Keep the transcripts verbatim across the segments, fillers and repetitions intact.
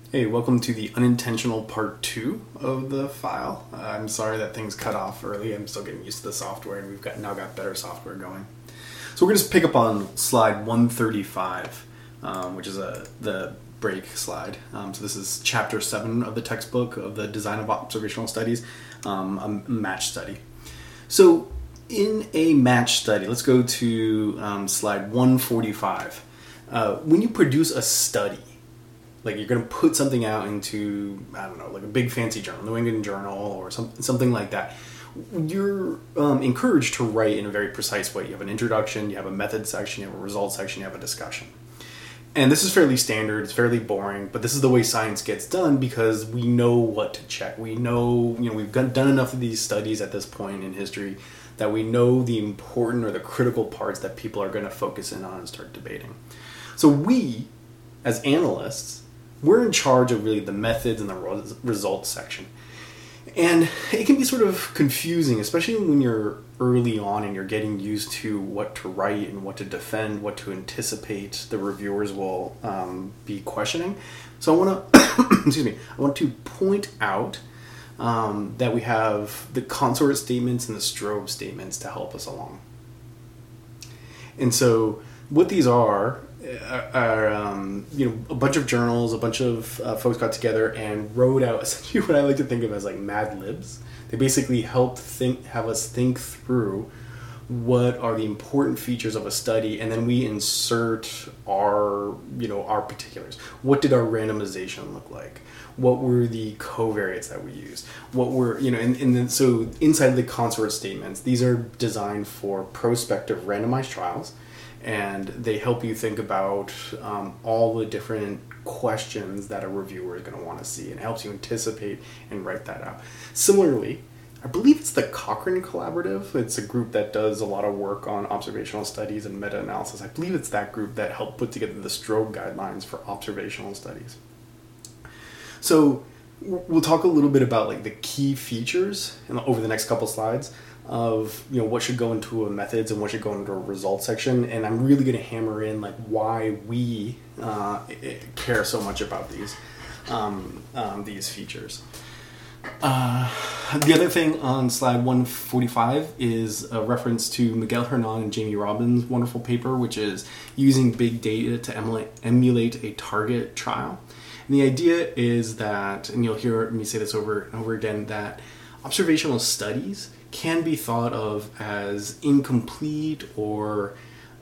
Hey, welcome to the unintentional part two of the file. Uh, I'm sorry that things cut off early. I'm still getting used to the software, and we've got now got better software going. So we're going to pick up on slide one thirty-five, um, which is a the break slide. Um, so this is chapter seven of the textbook of the Design of Observational Studies, um, a match study. So in a match study, let's go to um, slide one forty-five. Uh, when you produce a study, like you're going to put something out into, I don't know, like a big fancy journal, New England Journal or some, something like that, you're um, encouraged to write in a very precise way. You have an introduction, you have a method section, you have a results section, you have a discussion. And this is fairly standard, it's fairly boring, but this is the way science gets done because we know what to check. We know, you know, we've done enough of these studies at this point in history that we know the important or the critical parts that people are going to focus in on and start debating. So we, as analysts, we're in charge of really the methods and the results section. And it can be sort of confusing, especially when you're early on and you're getting used to what to write and what to defend, what to anticipate the reviewers will um, be questioning. So I want to, excuse me, I want to point out um, that we have the consort statements and the Strobe statements to help us along. And so what these are are um, you know, a bunch of journals, a bunch of uh, folks got together and wrote out essentially what I like to think of as like Mad Libs. They basically helped think, have us think through what are the important features of a study, and then we insert our, you know, our particulars. What did our randomization look like? What were the covariates that we used? What were, you know, and, and then so inside the consort statements, these are designed for prospective randomized trials. And they help you think about um, all the different questions that a reviewer is going to want to see, and helps you anticipate and write that out. Similarly, I believe it's the Cochrane Collaborative. It's a group that does a lot of work on observational studies and meta-analysis. I believe it's that group that helped put together the Strobe guidelines for observational studies. So we'll talk a little bit about like the key features in, over the next couple slides of, you know, what should go into a methods and what should go into a results section, and I'm really going to hammer in like why we uh, care so much about these um, um, these features. Uh, the other thing on slide one forty-five is a reference to Miguel Hernan and Jamie Robbins' wonderful paper, which is using big data to emulate, emulate a target trial. And the idea is that, and you'll hear me say this over and over again, that observational studies can be thought of as incomplete or,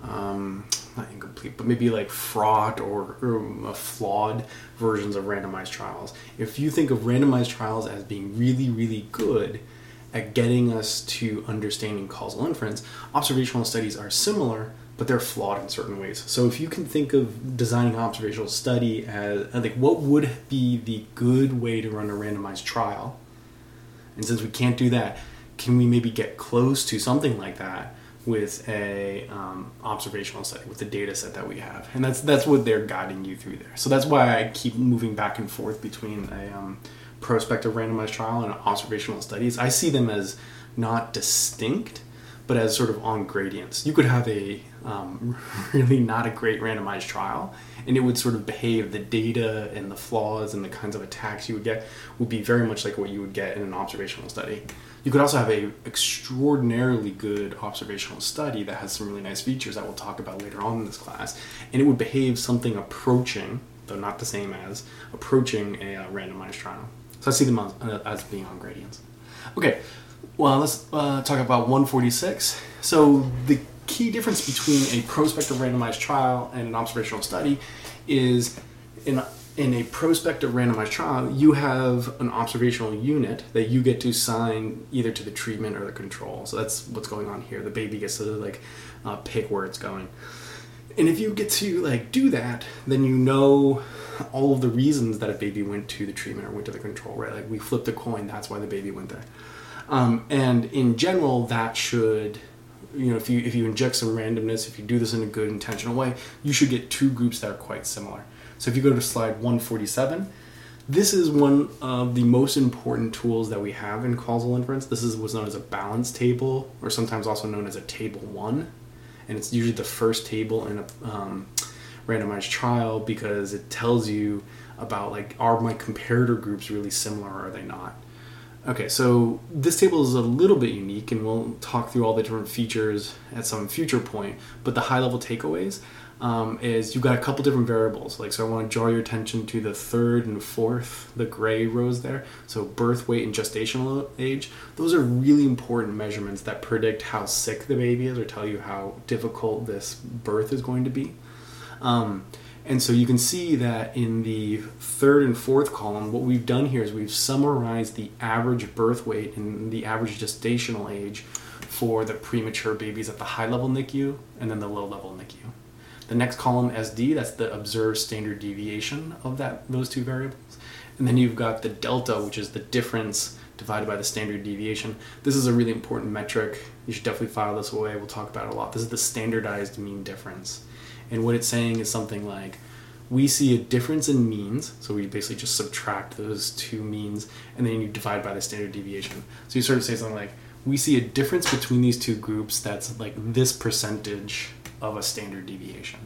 um, not incomplete, but maybe like fraught or, or flawed versions of randomized trials. If you think of randomized trials as being really, really good at getting us to understanding causal inference, observational studies are similar, but they're flawed in certain ways. So if you can think of designing an observational study as, like, what would be the good way to run a randomized trial? And since we can't do that, can we maybe get close to something like that with a um, observational study, with the data set that we have? And that's that's what they're guiding you through there. So that's why I keep moving back and forth between a um, prospective randomized trial and observational studies. I see them as not distinct, but as sort of on gradients. You could have a um, really not a great randomized trial, and it would sort of behave, the data and the flaws and the kinds of attacks you would get would be very much like what you would get in an observational study. You could also have a extraordinarily good observational study that has some really nice features that we'll talk about later on in this class, and it would behave something approaching, though not the same as, approaching a uh, randomized trial. So I see them as, uh, as being on gradients. Okay, well, let's uh, talk about one forty-six. So the key difference between a prospective randomized trial and an observational study is in in a prospective randomized trial, you have an observational unit that you get to assign either to the treatment or the control. So that's what's going on here. The baby gets to like uh, pick where it's going. And if you get to like do that, then you know all of the reasons that a baby went to the treatment or went to the control, right? Like we flipped a coin, that's why the baby went there. Um, and in general, that should, you know, if you if you inject some randomness, if you do this in a good intentional way, you should get two groups that are quite similar. So if you go to slide one forty-seven, this is one of the most important tools that we have in causal inference. This is what's known as a balance table, or sometimes also known as a table one. And it's usually the first table in a um, randomized trial because it tells you about, like, are my comparator groups really similar or are they not? Okay, so this table is a little bit unique, and we'll talk through all the different features at some future point, but the high-level takeaways um, is you've got a couple different variables. Like, so I want to draw your attention to the third and fourth, the gray rows there. So birth weight and gestational age. Those are really important measurements that predict how sick the baby is or tell you how difficult this birth is going to be. Um, And so you can see that in the third and fourth column, what we've done here is we've summarized the average birth weight and the average gestational age for the premature babies at the high-level N I C U and then the low-level N I C U. The next column, S D, that's the observed standard deviation of that those two variables. And then you've got the delta, which is the difference divided by the standard deviation. This is a really important metric. You should definitely file this away. We'll talk about it a lot. This is the standardized mean difference. And what it's saying is something like, we see a difference in means, so we basically just subtract those two means, and then you divide by the standard deviation. So you sort of say something like, we see a difference between these two groups that's like this percentage of a standard deviation.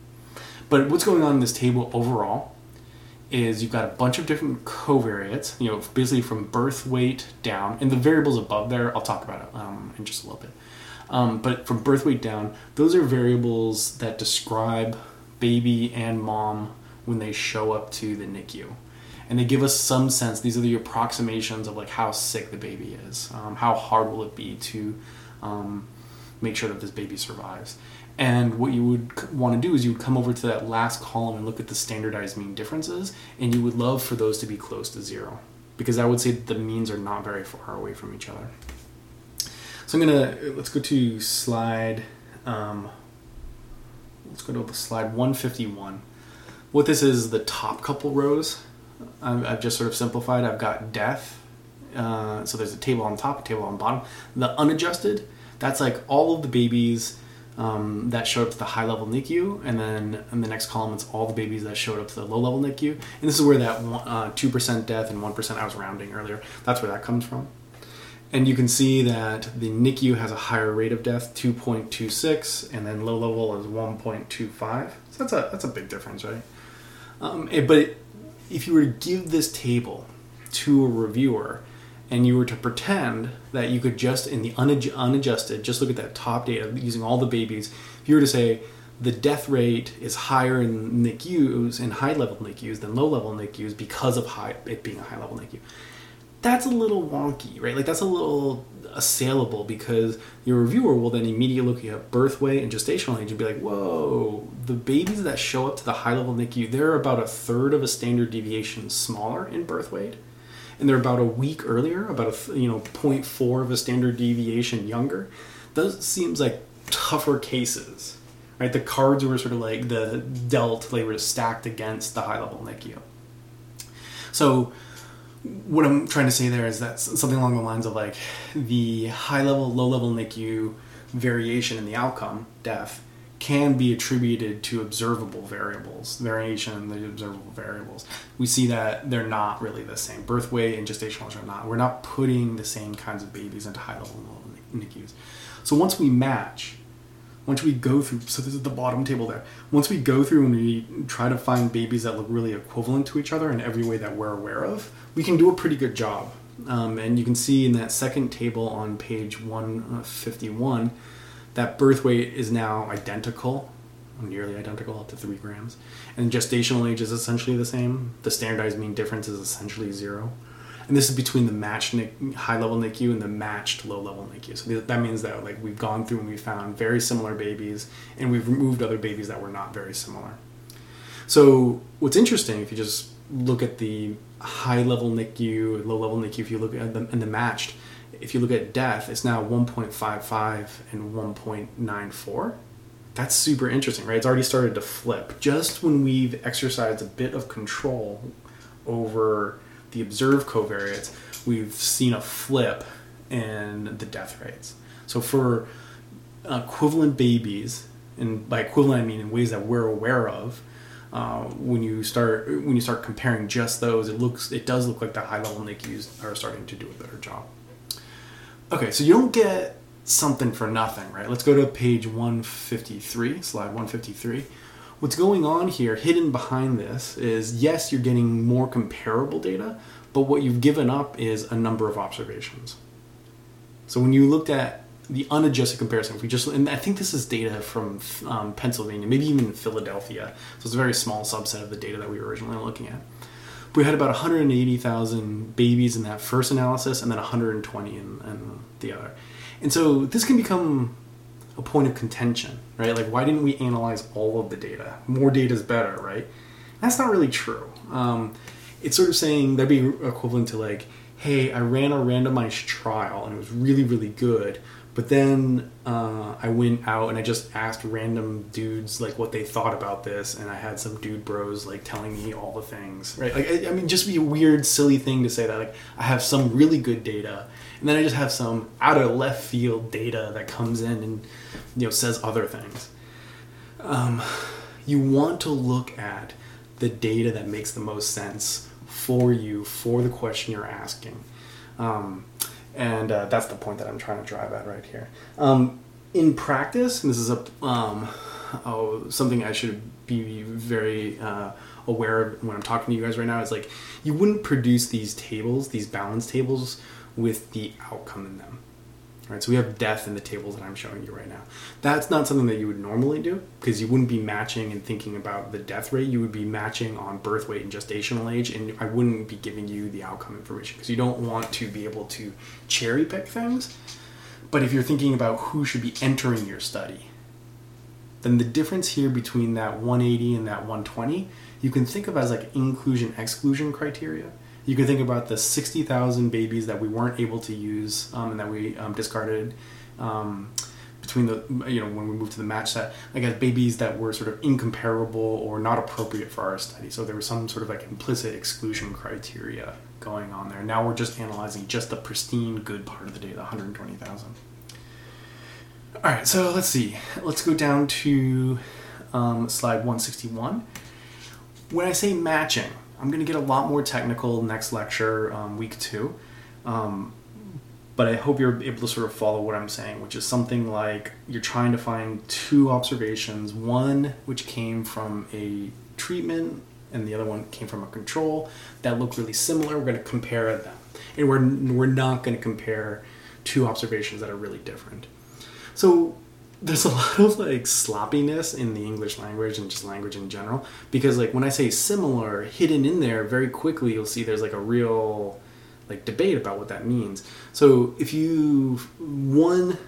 But what's going on in this table overall is you've got a bunch of different covariates, you know, basically from birth weight down, and the variables above there, I'll talk about it um, in just a little bit. Um, but from birth weight down, those are variables that describe baby and mom when they show up to the N I C U. And they give us some sense, these are the approximations of like how sick the baby is. Um, how hard will it be to um, make sure that this baby survives. And what you would want to do is you would come over to that last column and look at the standardized mean differences, and you would love for those to be close to zero, because I would say that the means are not very far away from each other. So I'm gonna, let's go to slide, um, let's go to the slide one fifty-one. What this is, the top couple rows, I've, I've just sort of simplified. I've got death, uh, so there's a table on top, a table on bottom. The unadjusted, that's like all of the babies um, that showed up to the high-level N I C U, and then in the next column, it's all the babies that showed up to the low-level N I C U. And this is where that one, uh, two percent death and one percent, I was rounding earlier, that's where that comes from. And you can see that the N I C U has a higher rate of death, two point two six, and then low level is one point two five. So that's a that's a big difference, right? Um, it, but it, if you were to give this table to a reviewer, and you were to pretend that you could just, in the unadj- unadjusted, just look at that top data using all the babies, if you were to say the death rate is higher in N I C Us, in high-level N I C Us, than low-level N I C Us because of high, it being a high-level N I C U. That's a little wonky, right? Like, that's a little assailable, because your reviewer will then immediately look at birth weight and gestational age and be like, whoa, the babies that show up to the high-level N I C U, they're about a third of a standard deviation smaller in birth weight, and they're about a week earlier, about a, you know, zero point four of a standard deviation younger. Those seems like tougher cases, right? The cards were sort of like the dealt, they were stacked against the high-level N I C U. So what I'm trying to say there is that something along the lines of like the high-level, low-level N I C U variation in the outcome, death, can be attributed to observable variables, variation in the observable variables. We see that they're not really the same. Birth weight and gestational age are not. We're not putting the same kinds of babies into high-level and low-level N I C Us. So once we match, once we go through, so this is the bottom table there, once we go through and we try to find babies that look really equivalent to each other in every way that we're aware of, we can do a pretty good job. Um, and you can see in that second table on page one fifty-one, that birth weight is now identical, nearly identical, up to three grams. And gestational age is essentially the same. The standardized mean difference is essentially zero. And this is between the matched high-level N I C U and the matched low-level N I C U. So that means that like we've gone through and we found very similar babies, and we've removed other babies that were not very similar. So what's interesting, if you just look at the high-level N I C U and low-level N I C U, if you look at them and the matched, if you look at death, it's now one point five five and one point nine four. That's super interesting, right? It's already started to flip. Just when we've exercised a bit of control over the observed covariates, we've seen a flip in the death rates. So for equivalent babies, and by equivalent I mean in ways that we're aware of, uh, when you start when you start comparing just those, it looks it does look like the high-level N I C Us are starting to do a better job. Okay, so you don't get something for nothing, right? Let's go to page one fifty-three, slide one fifty-three. What's going on here, hidden behind this, is yes, you're getting more comparable data, but what you've given up is a number of observations. So when you looked at the unadjusted comparison, if we just, and I think this is data from um, Pennsylvania, maybe even Philadelphia, so it's a very small subset of the data that we were originally looking at. We had about one hundred eighty thousand babies in that first analysis and then one hundred twenty in, in the other. And so this can become a point of contention, right? Like, why didn't we analyze all of the data? More data is better, right? That's not really true. Um, it's sort of saying that'd be equivalent to like, hey, I ran a randomized trial and it was really, really good. But then uh, I went out and I just asked random dudes like what they thought about this, and I had some dude bros like telling me all the things, right? Like, I, I mean, just be a weird, silly thing to say that like I have some really good data, and then I just have some out of left field data that comes in and, you know, says other things. Um, you want to look at the data that makes the most sense for you for the question you're asking. Um, And uh, that's the point that I'm trying to drive at right here. Um, in practice, and this is a um, oh, something I should be very uh, aware of when I'm talking to you guys right now, is like, you wouldn't produce these tables, these balance tables, with the outcome in them. Right, so we have death in the tables that I'm showing you right now. That's not something that you would normally do, because you wouldn't be matching and thinking about the death rate. You would be matching on birth weight and gestational age, and I wouldn't be giving you the outcome information, because you don't want to be able to cherry pick things. But if you're thinking about who should be entering your study, then the difference here between that one eighty and that one twenty, you can think of as like inclusion-exclusion criteria. You can think about the sixty thousand babies that we weren't able to use um, and that we um, discarded um, between the, you know, when we moved to the match set, like as babies that were sort of incomparable or not appropriate for our study. So there was some sort of like implicit exclusion criteria going on there. Now we're just analyzing just the pristine good part of the data, one hundred twenty thousand. All right, so let's see. Let's go down to um, slide one sixty-one. When I say matching, I'm going to get a lot more technical next lecture, um, week two. Um, but I hope you're able to sort of follow what I'm saying, which is something like you're trying to find two observations, one which came from a treatment and the other one came from a control that look really similar. We're going to compare them. And we're, we're not going to compare two observations that are really different. So there's a lot of like sloppiness in the English language and just language in general, because like when I say similar, hidden in there very quickly you'll see there's like a real like debate about what that means. So if you, one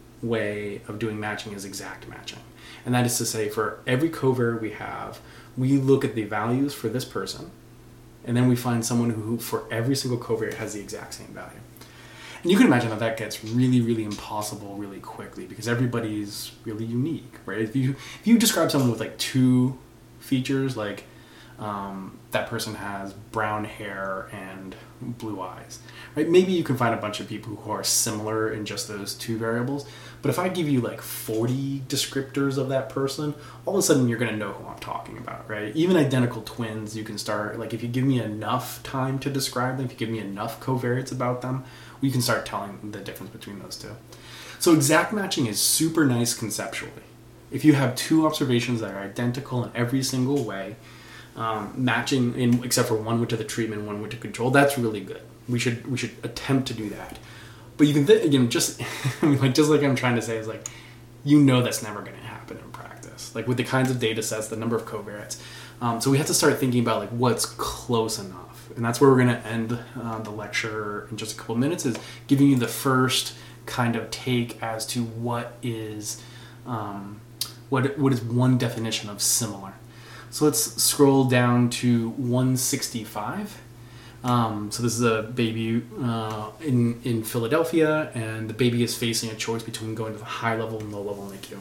way of doing matching is exact matching, and that is to say for every covariate we have, we look at the values for this person, and then we find someone who for every single covariate has the exact same value. And you can imagine that that gets really, really impossible really quickly, because everybody's really unique, right? If you if you describe someone with like two features, like um, that person has brown hair and blue eyes, right? Maybe you can find a bunch of people who are similar in just those two variables. But if I give you like forty descriptors of that person, all of a sudden you're going to know who I'm talking about, right? Even identical twins, you can start, like if you give me enough time to describe them, if you give me enough covariates about them, you can start telling the difference between those two. So exact matching is super nice conceptually. If you have two observations that are identical in every single way, um, matching in except for one went to the treatment, one went to control, that's really good. We should we should attempt to do that. But you can th- again just I mean, like just like I'm trying to say is like, you know that's never going to happen in practice. Like with the kinds of data sets, the number of covariates. Um, so we have to start thinking about like what's close enough. And that's where we're going to end uh, the lecture in just a couple of minutes, is giving you the first kind of take as to what is um, what what is one definition of similar. So let's scroll down to one sixty-five. Um, so this is a baby uh, in, in Philadelphia, and the baby is facing a choice between going to the high level and low level N I C U.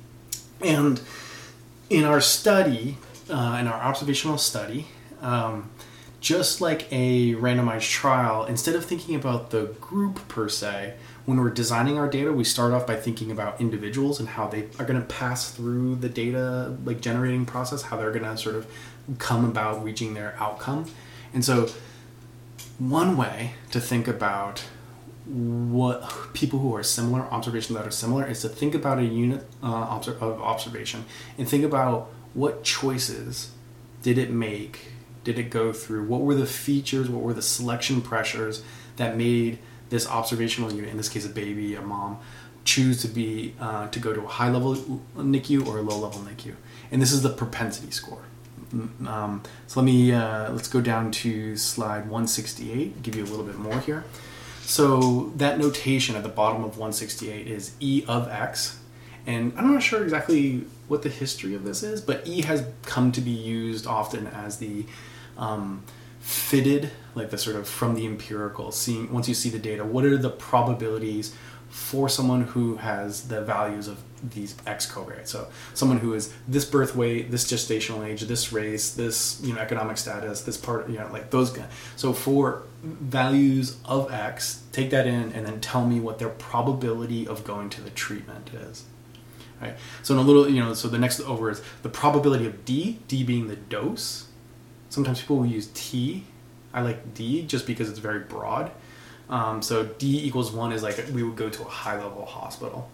And in our study, uh, in our observational study, um, just like a randomized trial, instead of thinking about the group per se, when we're designing our data, we start off by thinking about individuals and how they are going to pass through the data like generating process, how they're going to sort of come about reaching their outcome. And so one way to think about what people who are similar, observations that are similar, is to think about a unit uh, obser- of observation and think about what choices did it make? Did it go through? What were the features? What were the selection pressures that made this observational unit, in this case a baby, a mom, choose to be uh, to go to a high level N I C U or a low level N I C U? And this is the propensity score. Um, so let me uh, let's go down to slide one sixty-eight. Give you a little bit more here. So that notation at the bottom of one sixty-eight is E of X. And I'm not sure exactly what the history of this is, but E has come to be used often as the um, fitted, like the sort of from the empirical, seeing once you see the data, what are the probabilities for someone who has the values of these X covariates. So someone who is this birth weight, this gestational age, this race, this, you know, economic status, this part, you know, like those guys. So for values of X, take that in and then tell me what their probability of going to the treatment is. Right? So in a little, you know, so the next over is the probability of D, D being the dose. Sometimes people will use T. I like D just because it's very broad. Um, so D equals one is like we would go to a high level hospital.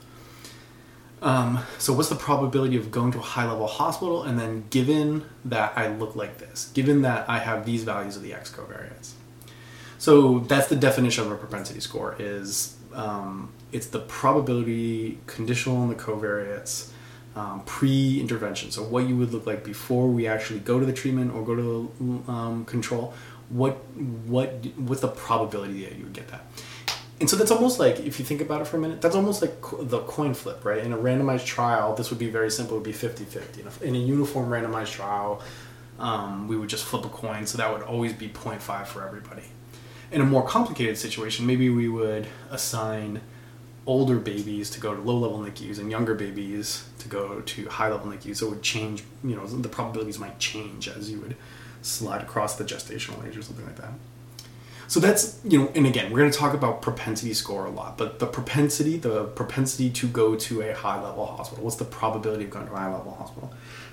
Um, so what's the probability of going to a high level hospital? And then given that I look like this, given that I have these values of the X covariates. So that's the definition of a propensity score is um, it's the probability conditional on the covariates um, pre-intervention. So what you would look like before we actually go to the treatment or go to the um, control. What what what's the probability that you would get that? And so that's almost like, if you think about it for a minute, that's almost like co- the coin flip, right? In a randomized trial, this would be very simple. It would be fifty-fifty. In a uniform randomized trial, um, we would just flip a coin, so that would always be zero point five for everybody. In a more complicated situation, maybe we would assign older babies to go to low-level N I C Us and younger babies to go to high-level N I C Us. So it would change, you know, the probabilities might change as you would slide across the gestational age or something like that. So that's, you know, and again, we're going to talk about propensity score a lot, but the propensity, the propensity to go to a high-level hospital, what's the probability of going to a high-level hospital?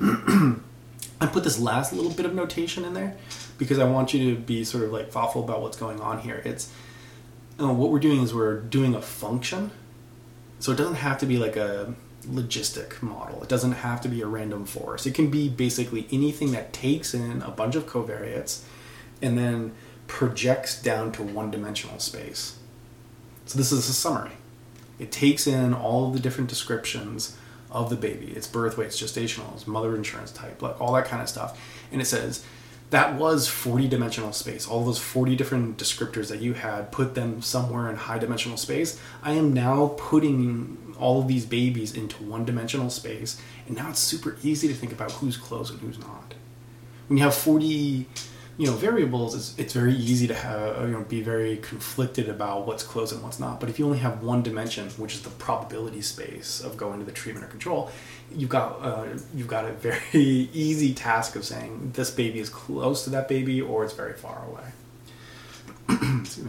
I put this last little bit of notation in there because I want you to be sort of like thoughtful about what's going on here. It's, you know, what we're doing is we're doing a function, so it doesn't have to be like a logistic model. It doesn't have to be a random forest. It can be basically anything that takes in a bunch of covariates and then projects down to one-dimensional space. So this is a summary. It takes in all of the different descriptions of the baby, its birth weight, its gestational, its mother insurance type, like all that kind of stuff. And it says, that was forty-dimensional space. All those forty different descriptors that you had, put them somewhere in high-dimensional space. I am now putting all of these babies into one-dimensional space, and now it's super easy to think about who's close and who's not. When you have forty, you know, variables, it's, it's very easy to have, you know, be very conflicted about what's close and what's not. But if you only have one dimension, which is the probability space of going to the treatment or control, you've got uh, you've got a very easy task of saying this baby is close to that baby or it's very far away. Excuse me.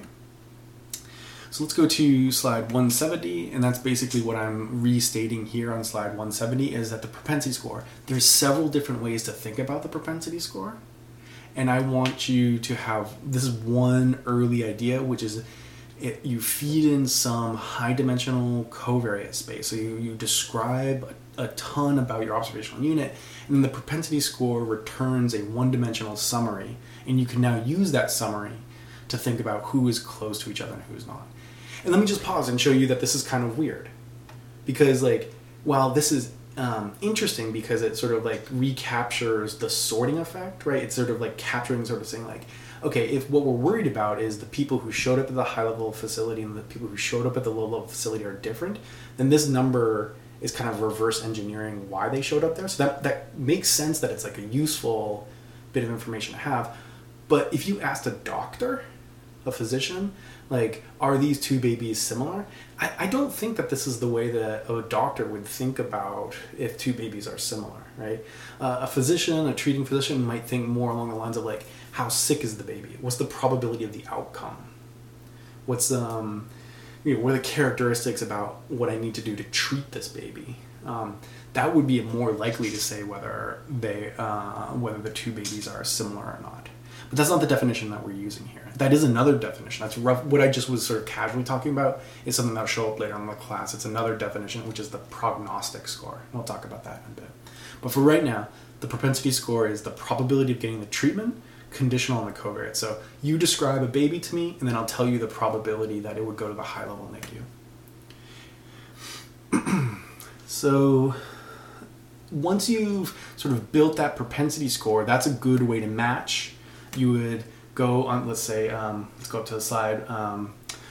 So let's go to slide one seventy, and that's basically what I'm restating here on slide one seventy is that the propensity score, there's several different ways to think about the propensity score. And I want you to have, this is one early idea, which is it, you feed in some high-dimensional covariate space. So you, you describe a, a ton about your observational unit, and then the propensity score returns a one-dimensional summary, and you can now use that summary to think about who is close to each other and who is not. And let me just pause and show you that this is kind of weird. Because, like, while this is Um, interesting because it sort of like recaptures the sorting effect, right? It's sort of like capturing, sort of saying like, okay, if what we're worried about is the people who showed up at the high level facility and the people who showed up at the low level facility are different, then this number is kind of reverse engineering why they showed up there. So that, that makes sense that it's like a useful bit of information to have. But if you asked a doctor, a physician, like, are these two babies similar? I, I don't think that this is the way that a doctor would think about if two babies are similar, right? Uh, a physician, a treating physician might think more along the lines of like, how sick is the baby? What's the probability of the outcome? What's, um, you know, what are the characteristics about what I need to do to treat this baby? Um, that would be more likely to say whether they, uh, whether the two babies are similar or not. But that's not the definition that we're using here. That is another definition. That's rough. What I just was sort of casually talking about is something that'll show up later in the class. It's another definition, which is the prognostic score. We'll talk about that in a bit. But for right now, The propensity score is the probability of getting the treatment conditional on the covariate. So you describe a baby to me, and then I'll tell you the probability that it would go to the high-level N I C U. So once you've sort of built that propensity score, that's a good way to match. You would go on, let's say, um, let's go up to the slide um,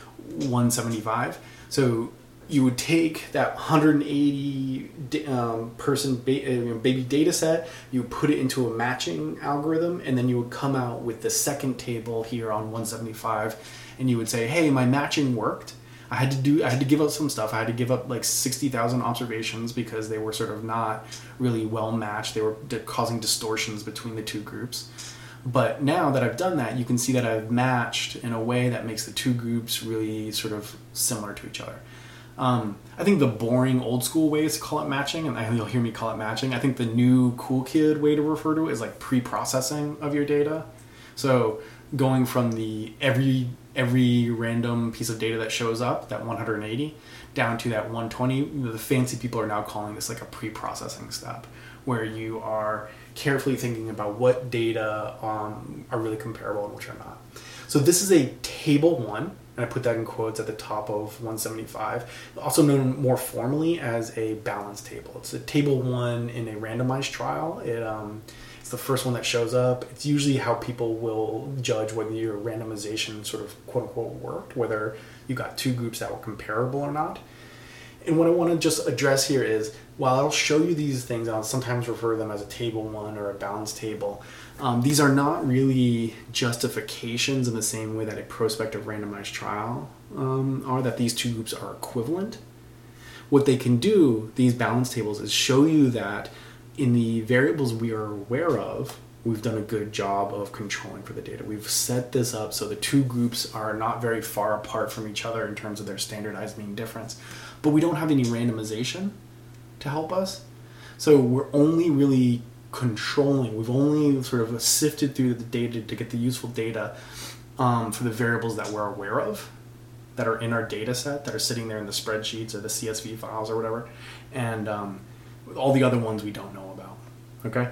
one seventy-five. So you would take that one hundred eighty um, person ba- baby data set, you would put it into a matching algorithm, and then you would come out with the second table here on one seventy-five, and you would say, hey, my matching worked. I had to do, I had to give up some stuff. I had to give up like sixty thousand observations because they were sort of not really well matched. They were causing distortions between the two groups. But now that I've done that, you can see that I've matched in a way that makes the two groups really sort of similar to each other. Um, I think the boring old school way is to call it matching, and I think you'll hear me call it matching. I think the new cool kid way to refer to it is like pre-processing of your data. So going from the every every random piece of data that shows up, that one hundred eighty, down to that one twenty, the fancy people are now calling this like a pre-processing step, where you are carefully thinking about what data um, are really comparable and which are not. So this is a table one, and I put that in quotes at the top of one seventy-five, also known more formally as a balance table. It's a table one in a randomized trial. It, um, it's the first one that shows up. It's usually how people will judge whether your randomization sort of quote unquote worked, whether you got two groups that were comparable or not. And what I want to just address here is, while I'll show you these things, I'll sometimes refer to them as a table one or a balance table. Um, these are not really justifications in the same way that a prospective randomized trial um, are, that these two groups are equivalent. What they can do, these balance tables, is show you that in the variables we are aware of, we've done a good job of controlling for the data. We've set this up so the two groups are not very far apart from each other in terms of their standardized mean difference, but we don't have any randomization to help us. So we're only really controlling, we've only sort of sifted through the data to get the useful data um, for the variables that we're aware of, that are in our data set, that are sitting there in the spreadsheets or the C S V files or whatever, and um, all the other ones we don't know about, okay?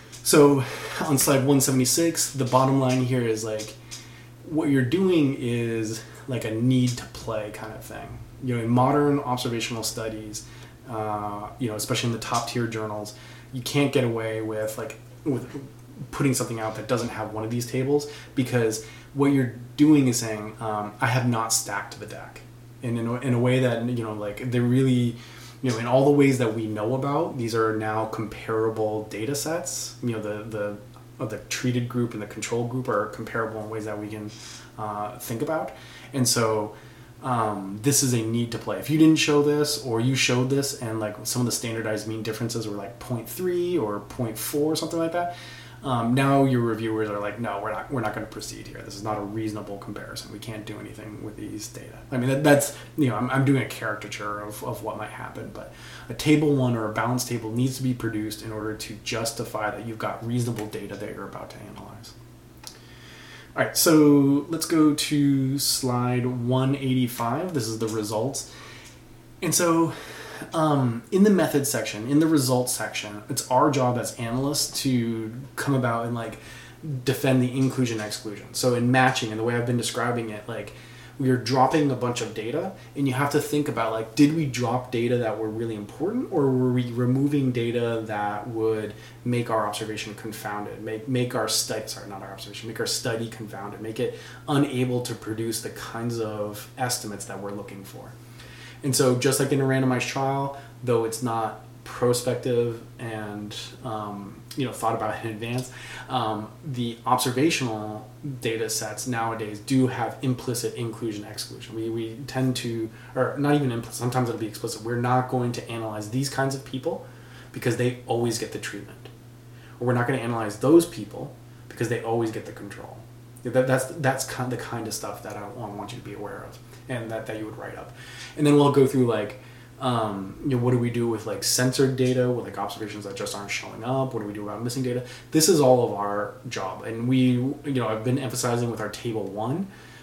So on slide one seventy-six, the bottom line here is like, what you're doing is like a need to play kind of thing. You know, in modern observational studies, uh, you know, especially in the top tier journals, you can't get away with like with putting something out that doesn't have one of these tables, because what you're doing is saying, um, I have not stacked the deck, and in a, in a way that, you know, like they're really, you know, in all the ways that we know about, these are now comparable data sets. You know, the the of the treated group and the control group are comparable in ways that we can uh, think about, and so. Um, this is a need to play. If you didn't show this, or you showed this and like some of the standardized mean differences were like zero point three or zero point four or something like that, um, now your reviewers are like, no, we're not we're not going to proceed here. This is not a reasonable comparison. We can't do anything with these data. I mean, that, that's, you know, I'm, I'm doing a caricature of, of what might happen, but a table one or a balance table needs to be produced in order to justify that you've got reasonable data that you're about to analyze. All right, so let's go to slide one eighty-five. This is the results. And so um, in the methods section, in the results section, it's our job as analysts to come about and like defend the inclusion exclusion. So in matching, and the way I've been describing it, like we are dropping a bunch of data, and you have to think about like, did we drop data that were really important, or were we removing data that would make our observation confounded, make make our study, sorry, not our observation, make our study confounded, make it unable to produce the kinds of estimates that we're looking for. And so just like in a randomized trial, though it's not prospective and um, you know, thought about in advance, um, the observational data sets nowadays do have implicit inclusion exclusion. We, we tend to, or not even implicit, sometimes it'll be explicit. We're not going to analyze these kinds of people because they always get the treatment. Or we're not going to analyze those people because they always get the control. That, that's that's kind of the kind of stuff that I want you to be aware of, and that, that you would write up. And then we'll go through like, Um, you know, what do we do with like censored data, with like observations that just aren't showing up? What do we do about missing data? This is all of our job, and we, you know, I've been emphasizing with our table one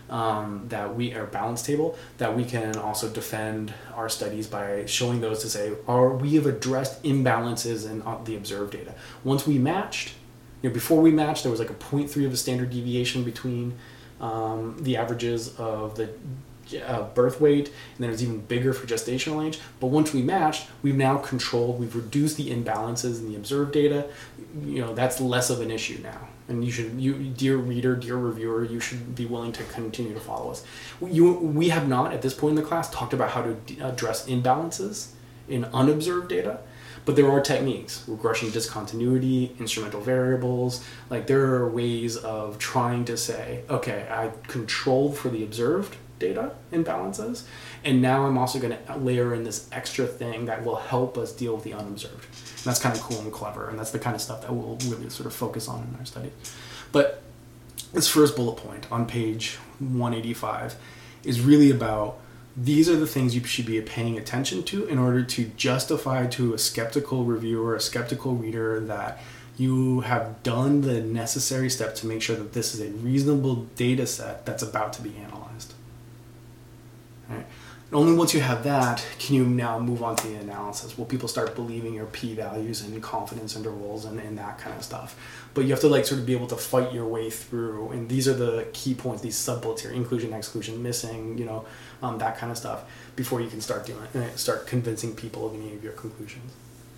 um, that we our balance table that we can also defend our studies by showing those to say, are we have addressed imbalances in uh, the observed data. Once we matched, you know, before we matched, there was like a zero point three of a standard deviation between um, the averages of the uh, birth weight, and then it was even bigger for gestational age. But once we matched, we've now controlled, we've reduced the imbalances in the observed data. You know, that's less of an issue now. And you should, you, dear reader, dear reviewer, you should be willing to continue to follow us. You, we have not, at this point in the class, talked about how to d- address imbalances in unobserved data, but there are techniques: regression discontinuity, instrumental variables. Like, there are ways of trying to say, okay, I controlled for the observed data imbalances, and now I'm also going to layer in this extra thing that will help us deal with the unobserved. And that's kind of cool and clever, and that's the kind of stuff that we'll really sort of focus on in our study. But this first bullet point on page one eighty-five is really about, these are the things you should be paying attention to in order to justify to a skeptical reviewer, a skeptical reader, that you have done the necessary steps to make sure that this is a reasonable data set that's about to be analyzed. Right? And only once you have that can you now move on to the analysis. Will people start believing your p-values and confidence intervals and, and that kind of stuff? But you have to like sort of be able to fight your way through. And these are the key points, these sub-bullets here: inclusion, exclusion, missing, you know, um, that kind of stuff, before you can start doing it, start convincing people of any of your conclusions.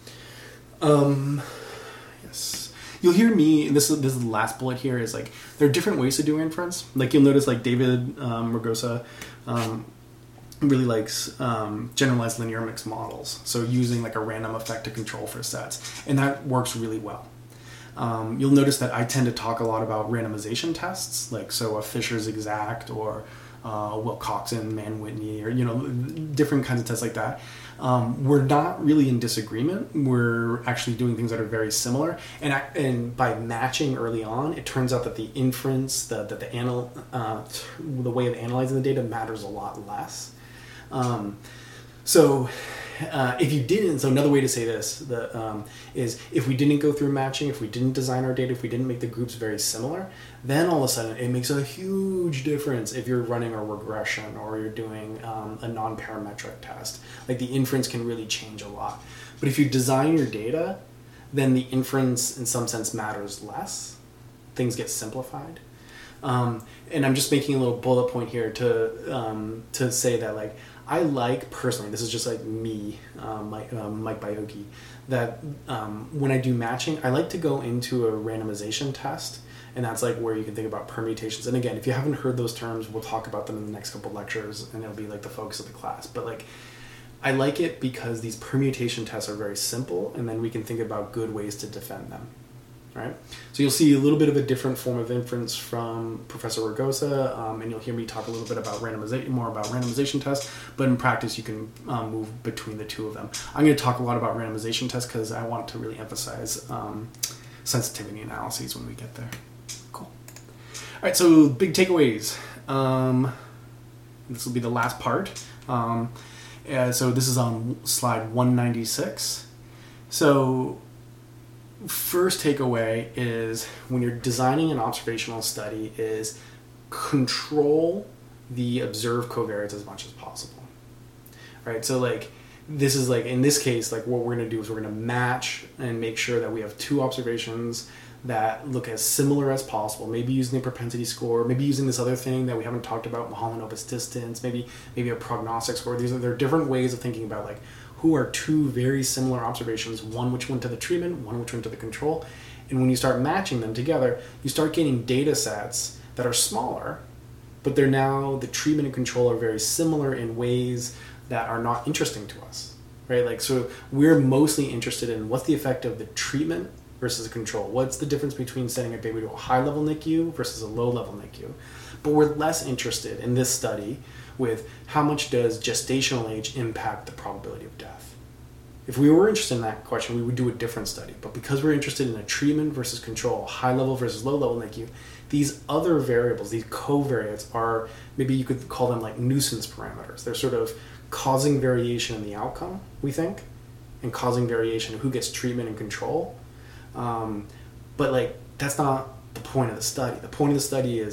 Um, yes. You'll hear me, this is, this is the last bullet here, is like, there are different ways to do inference. Like, you'll notice like David um, Ragosa, um, really likes um, generalized linear mixed models. So using like a random effect to control for sets. And that works really well. Um, you'll notice that I tend to talk a lot about randomization tests, like so a Fisher's exact, or uh, Wilcoxon, Mann-Whitney, or, you know, different kinds of tests like that. Um, we're not really in disagreement. We're actually doing things that are very similar. And I, and by matching early on, it turns out that the inference, the, that the anal, uh, the way of analyzing the data matters a lot less. Um, so uh, if you didn't, so another way to say this the, um, is if we didn't go through matching, if we didn't design our data, if we didn't make the groups very similar, then all of a sudden it makes a huge difference if you're running a regression or you're doing um, a non-parametric test. Like, the inference can really change a lot. But if you design your data, then the inference in some sense matters less. Things get simplified. Um, and I'm just making a little bullet point here to um, to say that, like, I like personally, this is just like me, um, Mike, um, Mike Biogi, that um, when I do matching, I like to go into a randomization test, and that's like where you can think about permutations. And again, if you haven't heard those terms, we'll talk about them in the next couple lectures, and it'll be like the focus of the class. But like, I like it because these permutation tests are very simple, and then we can think about good ways to defend them. Right? So you'll see a little bit of a different form of inference from Professor Ragosa, um, and you'll hear me talk a little bit about randomization, more about randomization tests, but in practice you can um, move between the two of them. I'm going to talk a lot about randomization tests because I want to really emphasize um, sensitivity analyses when we get there. Cool. All right, so big takeaways. Um, this will be the last part. Um, uh, so this is on slide one ninety-six. So first takeaway is, when you're designing an observational study, is control the observed covariates as much as possible. Right? So like, this is like, in this case, like what we're going to do is we're going to match and make sure that we have two observations that look as similar as possible, maybe using the propensity score, maybe using this other thing that we haven't talked about, Mahalanobis distance, maybe maybe a prognostic score. These are, there are different ways of thinking about like, who are two very similar observations, one which went to the treatment, one which went to the control. And when you start matching them together, you start getting data sets that are smaller, but they're now, the treatment and control are very similar in ways that are not interesting to us, right? Like, so we're mostly interested in what's the effect of the treatment versus the control. What's the difference between sending a baby to a high-level N I C U versus a low-level N I C U? But we're less interested in this study with how much does gestational age impact the probability of death. If we were interested in that question, we would do a different study. But because we're interested in a treatment versus control, high-level versus low-level N I C U, these other variables, these covariates, are, maybe you could call them like nuisance parameters. They're sort of causing variation in the outcome, we think, and causing variation in who gets treatment and control. Um, but like, that's not the point of the study. The point of the study is,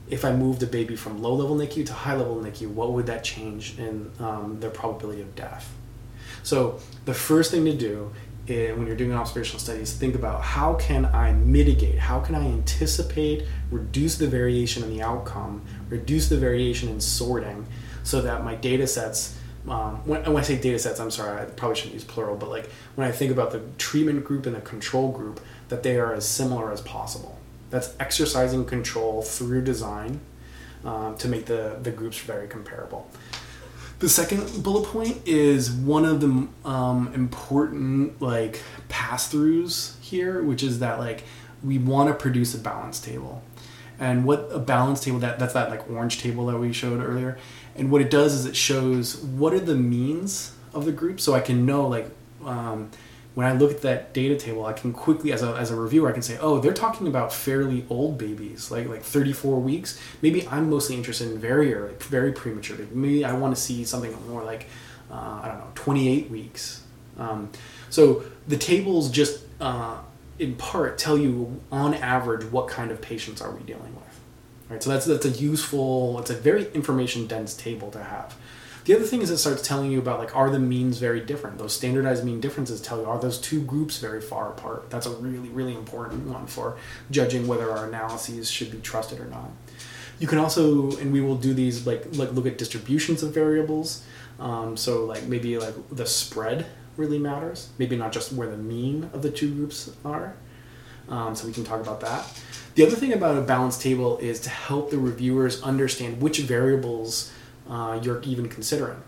if I moved a baby from low-level N I C U to high-level N I C U, what would that change in um, their probability of death? So the first thing to do is, when you're doing an observational study, is think about how can I mitigate, how can I anticipate, reduce the variation in the outcome, reduce the variation in sorting, so that my data sets, um, when, when I say data sets, I'm sorry, I probably shouldn't use plural, but like when I think about the treatment group and the control group, that they are as similar as possible. That's exercising control through design um, to make the, the groups very comparable. The second bullet point is one of the um, important like pass-throughs here, which is that like we want to produce a balance table. And what a balance table, that that's that like orange table that we showed earlier. And what it does is it shows what are the means of the group, so I can know like um, when I look at that data table, I can quickly, as a as a reviewer, I can say, oh, they're talking about fairly old babies, like like thirty-four weeks. Maybe I'm mostly interested in very early, very premature baby. Maybe I want to see something more like, uh, I don't know, twenty-eight weeks. Um, so the tables just, uh, in part, tell you on average what kind of patients are we dealing with. Right? So that's that's a useful, it's a very information dense table to have. The other thing is it starts telling you about like, are the means very different? Those standardized mean differences tell you, are those two groups very far apart? That's a really, really important one for judging whether our analyses should be trusted or not. You can also, and we will do these, like, like look at distributions of variables. Um, so like maybe like the spread really matters. Maybe not just where the mean of the two groups are. Um, so we can talk about that. The other thing about a balanced table is to help the reviewers understand which variables Uh, you're even considering.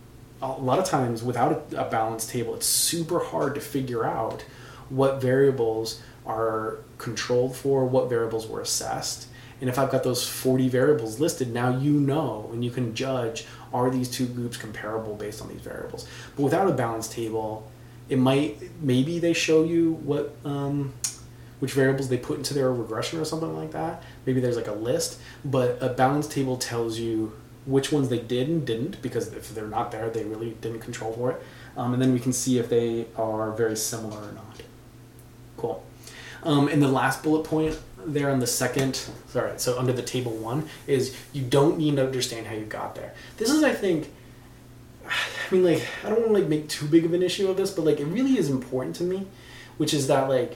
A lot of times without a, a balanced table, it's super hard to figure out what variables are controlled for, what variables were assessed. And if I've got those forty variables listed, now you know, and you can judge, are these two groups comparable based on these variables? But without a balanced table, it might, maybe they show you what, um, which variables they put into their regression or something like that. Maybe there's like a list, but a balanced table tells you which ones they did and didn't, because if they're not there, they really didn't control for it. Um, and then we can see if they are very similar or not. Cool. Um, and the last bullet point there on the second, sorry, so under the table one, is you don't need to understand how you got there. This is, I think, I mean, like, I don't want to like make too big of an issue of this, but like, it really is important to me, which is that like,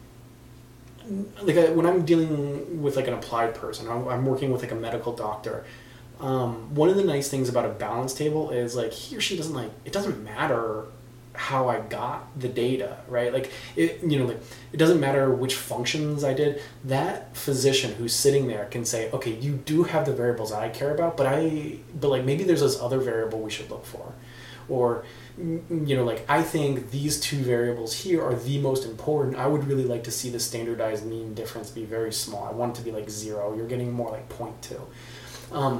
like I, when I'm dealing with like an applied person, I'm, I'm working with like a medical doctor. Um, one of the nice things about a balance table is like he or she doesn't like, it doesn't matter how I got the data, right? Like it, you know, like it doesn't matter which functions I did. That physician who's sitting there can say, okay, you do have the variables I care about, but I, but like maybe there's this other variable we should look for. Or, you know, like I think these two variables here are the most important. I would really like to see the standardized mean difference be very small. I want it to be like zero. You're getting more like zero point two. Um,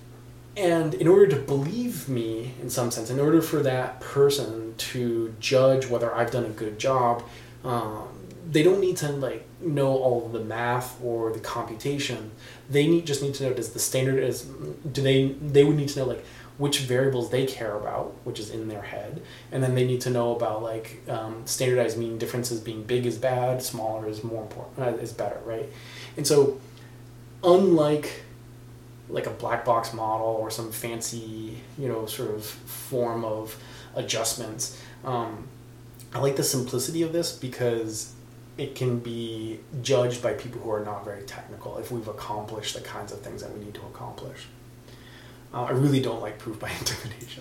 And in order to believe me, in some sense, in order for that person to judge whether I've done a good job, um, they don't need to like know all of the math or the computation. They need just need to know, does the standard is do they they would need to know like which variables they care about, which is in their head, and then they need to know about like um, standardized mean differences being big is bad, smaller is more important, uh, is better, right? And so, unlike like a black box model or some fancy, you know, sort of form of adjustments. Um, I like the simplicity of this because it can be judged by people who are not very technical if we've accomplished the kinds of things that we need to accomplish. Uh, I really don't like proof by intimidation.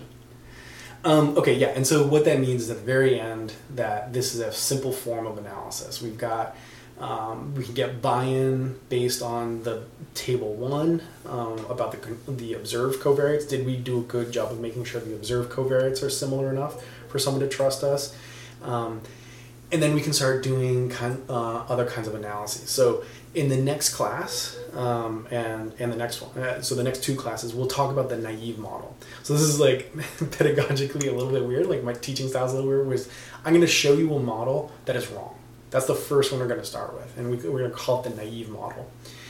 Um, okay, yeah, and so what that means is at the very end that this is a simple form of analysis. We've got Um, we can get buy-in based on the table one um, about the the observed covariates. Did we do a good job of making sure the observed covariates are similar enough for someone to trust us? Um, and then we can start doing kind, uh, other kinds of analyses. So in the next class um, and and the next one, uh, so the next two classes, we'll talk about the naive model. So this is like pedagogically a little bit weird. Like my teaching style is a little weird. Was I'm going to show you a model that is wrong. That's the first one we're going to start with, and we, we're going to call it the naive model.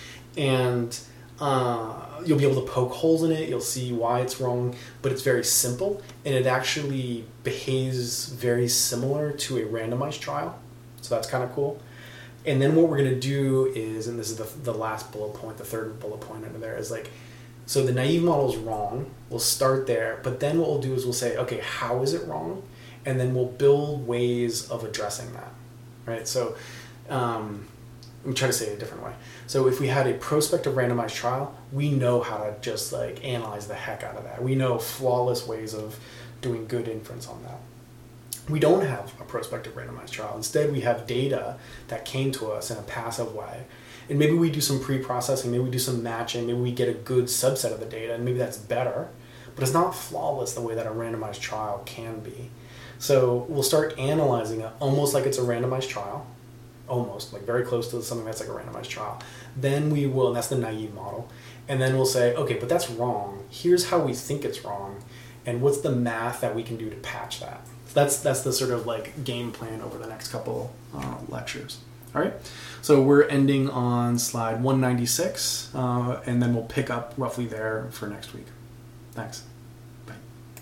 And uh, you'll be able to poke holes in it, you'll see why it's wrong, but it's very simple, and it actually behaves very similar to a randomized trial, so that's kind of cool. And then what we're going to do is, and this is the, the last bullet point, the third bullet point under there, is like, so the naive model is wrong. We'll start there. But then what we'll do is we'll say, okay, how is it wrong? And then we'll build ways of addressing that, right? So um, let me try to say it a different way. So if we had a prospective randomized trial, we know how to just like analyze the heck out of that. We know flawless ways of doing good inference on that. We don't have a prospective randomized trial. Instead, we have data that came to us in a passive way. And maybe we do some pre-processing, maybe we do some matching, maybe we get a good subset of the data, and maybe that's better. But it's not flawless the way that a randomized trial can be. So we'll start analyzing it almost like it's a randomized trial. Almost, like very close to something that's like a randomized trial. Then we will, and that's the naive model, and then we'll say, okay, but that's wrong. Here's how we think it's wrong, and what's the math that we can do to patch that? So that's that's the sort of like game plan over the next couple uh, lectures. All right, so we're ending on slide one ninety-six, uh, and then we'll pick up roughly there for next week. Thanks.